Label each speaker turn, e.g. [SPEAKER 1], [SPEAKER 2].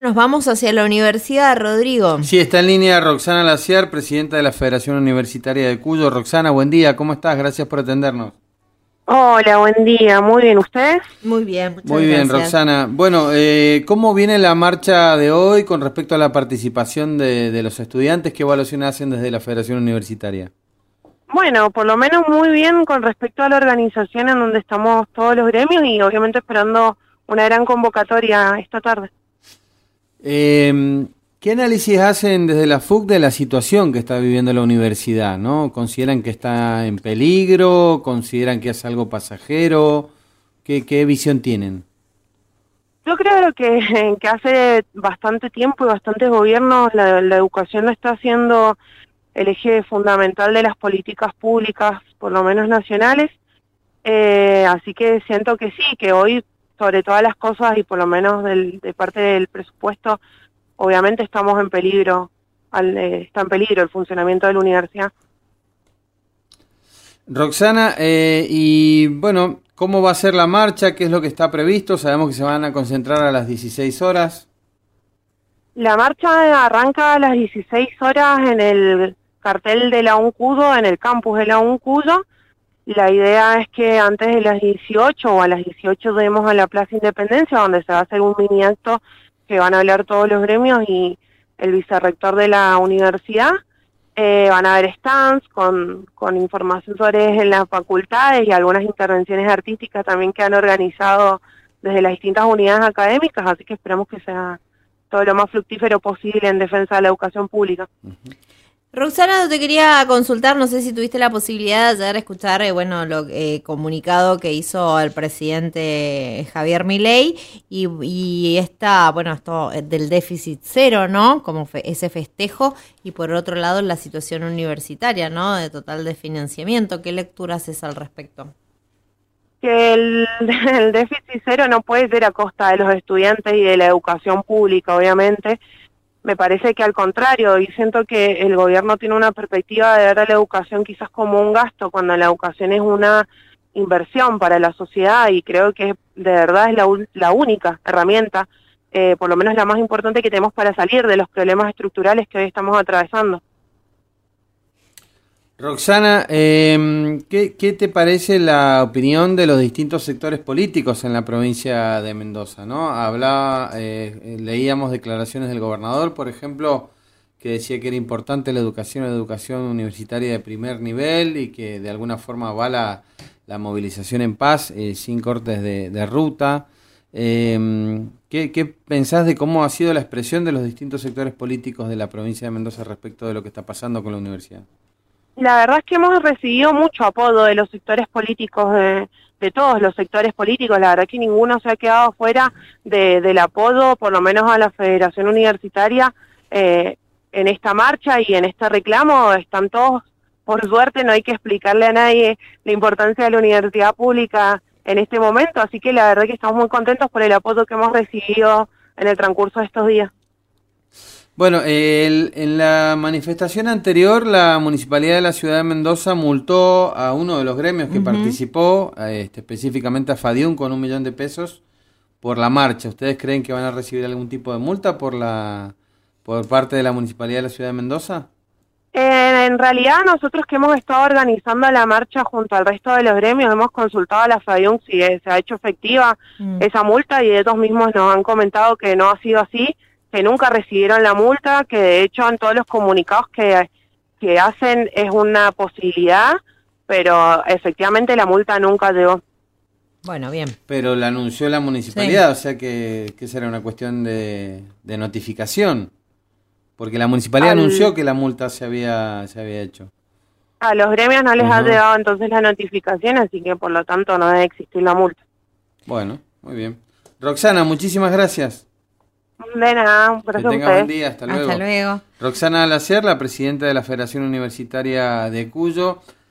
[SPEAKER 1] Nos vamos hacia la universidad, Rodrigo.
[SPEAKER 2] Sí, está en línea Roxana Laciar, presidenta de la Federación Universitaria de Cuyo. Roxana, buen día, ¿cómo estás? Gracias por atendernos.
[SPEAKER 3] Hola, buen día. Muy bien, ¿ustedes?
[SPEAKER 1] Muy bien, muchas
[SPEAKER 2] Muy bien,
[SPEAKER 1] gracias.
[SPEAKER 2] Roxana. Bueno, ¿cómo viene la marcha de hoy con respecto a la participación de los estudiantes? ¿Qué evaluación hacen desde la Federación Universitaria?
[SPEAKER 3] Bueno, por lo menos muy bien con respecto a la organización en donde estamos todos los gremios y obviamente esperando una gran convocatoria esta tarde.
[SPEAKER 2] ¿Qué análisis hacen desde la FUC de la situación que está viviendo la universidad, ¿no? ¿Consideran que está en peligro? ¿Consideran que es algo pasajero? ¿Qué visión tienen?
[SPEAKER 3] Yo creo que hace bastante tiempo y bastantes gobiernos la educación no está siendo el eje fundamental de las políticas públicas, por lo menos nacionales, así que siento que sí, que hoy sobre todas las cosas y por lo menos de parte del presupuesto, obviamente estamos en peligro, está en peligro el funcionamiento de la universidad.
[SPEAKER 2] Roxana, y bueno, ¿cómo va a ser la marcha? ¿Qué es lo que está previsto? Sabemos que se van a concentrar a las 16 horas.
[SPEAKER 3] La marcha arranca a las 16 horas en el cartel de la UNCUDO, en el campus de la UNCUDO. La idea es que antes de las 18 o a las 18 demos a la Plaza Independencia, donde se va a hacer un mini acto que van a hablar todos los gremios y el vicerrector de la universidad. Van a haber stands con información sobre las facultades y algunas intervenciones artísticas también que han organizado desde las distintas unidades académicas, así que esperamos que sea todo lo más fructífero posible en defensa de la educación pública.
[SPEAKER 1] Roxana, te quería consultar, no sé si tuviste la posibilidad de llegar a escuchar, lo comunicado que hizo el presidente Javier Milei y esto del déficit cero, ¿no? Como ese festejo, y por otro lado la situación universitaria, ¿no? De total desfinanciamiento. ¿Qué lectura haces al respecto?
[SPEAKER 3] Que el déficit cero no puede ser a costa de los estudiantes y de la educación pública, obviamente. Me parece que al contrario, y siento que el gobierno tiene una perspectiva de ver a la educación quizás como un gasto, cuando la educación es una inversión para la sociedad, y creo que de verdad es la única herramienta, por lo menos la más importante que tenemos para salir de los problemas estructurales que hoy estamos atravesando.
[SPEAKER 2] Roxana, ¿qué te parece la opinión de los distintos sectores políticos en la provincia de Mendoza, ¿no? Leíamos declaraciones del gobernador, por ejemplo, que decía que era importante la educación universitaria de primer nivel y que de alguna forma avala la movilización en paz, sin cortes de ruta. ¿Qué pensás de cómo ha sido la expresión de los distintos sectores políticos de la provincia de Mendoza respecto de lo que está pasando con la universidad?
[SPEAKER 3] La verdad es que hemos recibido mucho apoyo de los sectores políticos, de todos los sectores políticos. La verdad que ninguno se ha quedado fuera del apoyo, por lo menos a la Federación Universitaria, en esta marcha y en este reclamo. Están todos, por suerte, no hay que explicarle a nadie la importancia de la universidad pública en este momento, así que la verdad que estamos muy contentos por el apoyo que hemos recibido en el transcurso de estos días.
[SPEAKER 2] Bueno, en la manifestación anterior, la Municipalidad de la Ciudad de Mendoza multó a uno de los gremios que participó, específicamente a FADIUM, con 1 millón de pesos por la marcha. ¿Ustedes creen que van a recibir algún tipo de multa por parte de la Municipalidad de la Ciudad de Mendoza?
[SPEAKER 3] En realidad nosotros que hemos estado organizando la marcha junto al resto de los gremios hemos consultado a la FADIUM si se ha hecho efectiva esa multa, y ellos mismos nos han comentado que no ha sido así, que nunca recibieron la multa, que de hecho en todos los comunicados que hacen es una posibilidad, pero efectivamente la multa nunca llegó.
[SPEAKER 1] Bueno, bien.
[SPEAKER 2] Pero la anunció la municipalidad,
[SPEAKER 1] Sí.
[SPEAKER 2] o sea que será una cuestión de notificación, porque la municipalidad anunció que la multa se había hecho.
[SPEAKER 3] A los gremios no les ha llegado entonces la notificación, así que por lo tanto no debe existir la multa.
[SPEAKER 2] Bueno, muy bien. Roxana, muchísimas gracias.
[SPEAKER 3] De nada, gracias a
[SPEAKER 2] Que tenga
[SPEAKER 3] ustedes.
[SPEAKER 2] buen día, hasta luego.
[SPEAKER 1] Hasta luego.
[SPEAKER 2] Roxana Laciar, la presidenta de la Federación Universitaria de Cuyo.